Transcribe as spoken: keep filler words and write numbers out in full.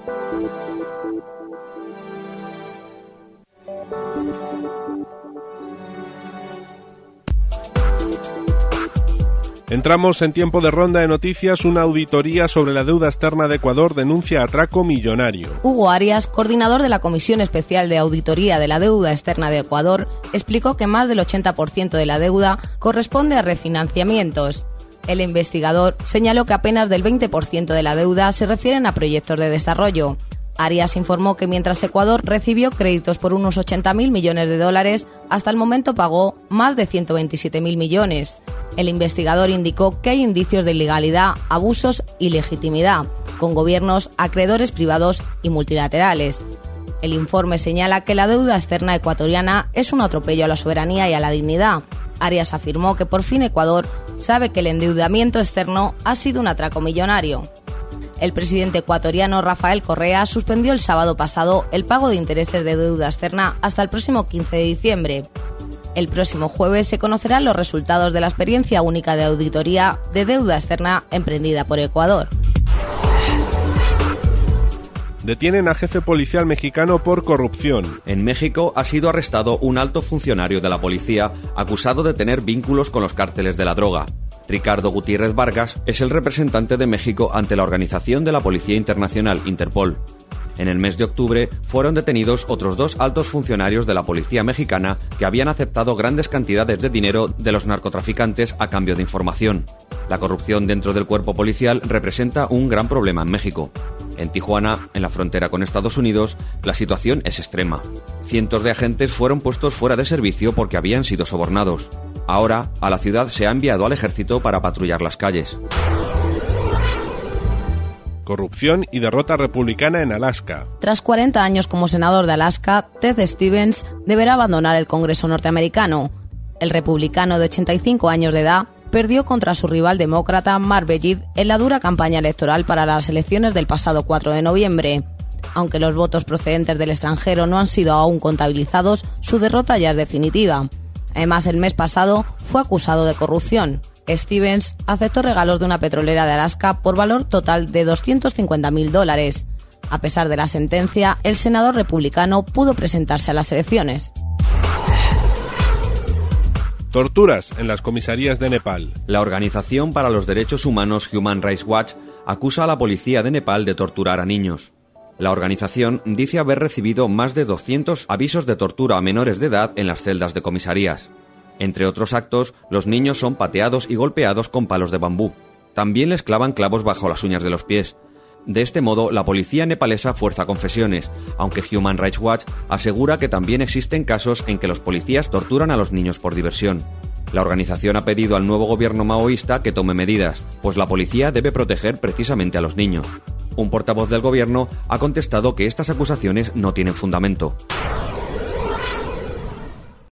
Entramos en tiempo de ronda de noticias. Una auditoría sobre la deuda externa de Ecuador denuncia atraco millonario. Hugo Arias, coordinador de la Comisión Especial de Auditoría de la Deuda Externa de Ecuador, explicó que más del ochenta por ciento de la deuda corresponde a refinanciamientos. El investigador señaló que apenas del veinte por ciento de la deuda se refieren a proyectos de desarrollo. Arias informó que mientras Ecuador recibió créditos por unos ochenta mil millones de dólares, hasta el momento pagó más de ciento veintisiete mil millones. El investigador indicó que hay indicios de ilegalidad, abusos y legitimidad, con gobiernos, acreedores privados y multilaterales. El informe señala que la deuda externa ecuatoriana es un atropello a la soberanía y a la dignidad. Arias afirmó que por fin Ecuador sabe que el endeudamiento externo ha sido un atraco millonario. El presidente ecuatoriano Rafael Correa suspendió el sábado pasado el pago de intereses de deuda externa hasta el próximo quince de diciembre. El próximo jueves se conocerán los resultados de la experiencia única de auditoría de deuda externa emprendida por Ecuador. Detienen a jefe policial mexicano por corrupción. En México ha sido arrestado un alto funcionario de la policía acusado de tener vínculos con los cárteles de la droga. Ricardo Gutiérrez Vargas es el representante de México ante la Organización de la Policía Internacional, Interpol. En el mes de octubre fueron detenidos otros dos altos funcionarios de la policía mexicana que habían aceptado grandes cantidades de dinero de los narcotraficantes a cambio de información. La corrupción dentro del cuerpo policial representa un gran problema en México. En Tijuana, en la frontera con Estados Unidos, la situación es extrema. Cientos de agentes fueron puestos fuera de servicio porque habían sido sobornados. Ahora, a la ciudad se ha enviado al ejército para patrullar las calles. Corrupción y derrota republicana en Alaska. Tras cuarenta años como senador de Alaska, Ted Stevens deberá abandonar el Congreso norteamericano. El republicano de ochenta y cinco años de edad perdió contra su rival demócrata Mark Begid en la dura campaña electoral para las elecciones del pasado cuatro de noviembre. Aunque los votos procedentes del extranjero no han sido aún contabilizados, su derrota ya es definitiva. Además, el mes pasado fue acusado de corrupción. Stevens aceptó regalos de una petrolera de Alaska por valor total de doscientos cincuenta mil dólares. A pesar de la sentencia, el senador republicano pudo presentarse a las elecciones. Torturas en las comisarías de Nepal. La Organización para los Derechos Humanos Human Rights Watch acusa a la policía de Nepal de torturar a niños. La organización dice haber recibido más de doscientos avisos de tortura a menores de edad en las celdas de comisarías. Entre otros actos, los niños son pateados y golpeados con palos de bambú. También les clavan clavos bajo las uñas de los pies. De este modo, la policía nepalesa fuerza confesiones, aunque Human Rights Watch asegura que también existen casos en que los policías torturan a los niños por diversión. La organización ha pedido al nuevo gobierno maoísta que tome medidas, pues la policía debe proteger precisamente a los niños. Un portavoz del gobierno ha contestado que estas acusaciones no tienen fundamento.